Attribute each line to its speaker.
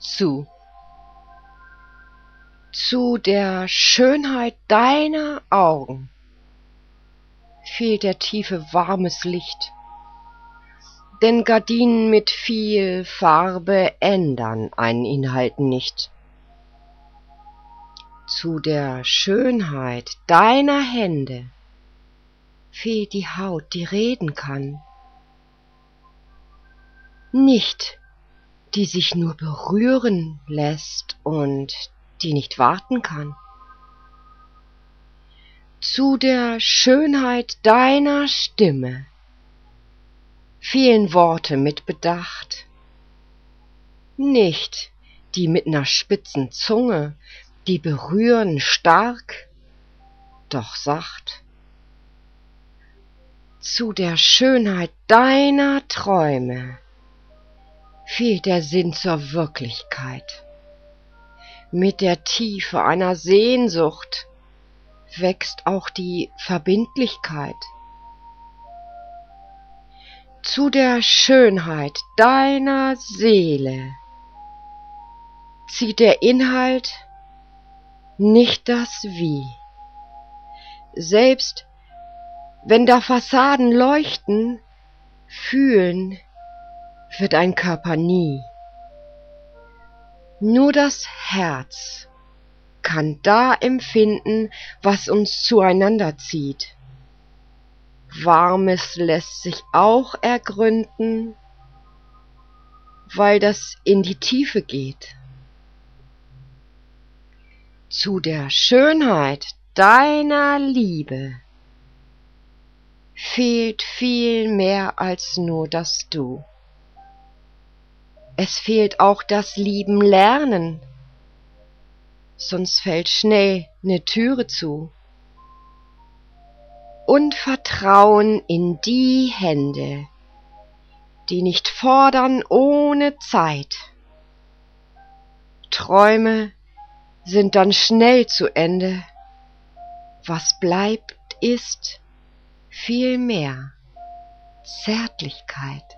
Speaker 1: zu. Zu der Schönheit deiner Augen fehlt der Tiefe warmes Licht, denn Gardinen mit viel Farbe ändern einen Inhalt nicht. Zu der Schönheit deiner Hände fehlt die Haut, die reden kann, nicht die sich nur berühren lässt und die nicht warten kann. Zu der Schönheit deiner Stimme fehlen Worte mit Bedacht, nicht die mit ner spitzen Zunge, die berühren stark, doch sacht. Zu der Schönheit deiner Träume fehlt der Sinn zur Wirklichkeit. Mit der Tiefe einer Sehnsucht wächst auch die Verbindlichkeit. Zu der Schönheit deiner Seele zieht der Inhalt, nicht das Wie. Selbst wenn da Fassaden leuchten, fühlen wird ein Körper nie. Nur das Herz kann da empfinden, was uns zueinander zieht. Warmes lässt sich auch ergründen, weil das in die Tiefe geht. Zu der Schönheit deiner Liebe fehlt viel mehr als nur das Du. Es fehlt auch das Lieben lernen, sonst fällt schnell ne Türe zu. Und Vertrauen in die Hände, die nicht fordern ohne Zeit. Träume sind dann schnell zu Ende. Was bleibt, ist viel mehr Zärtlichkeit.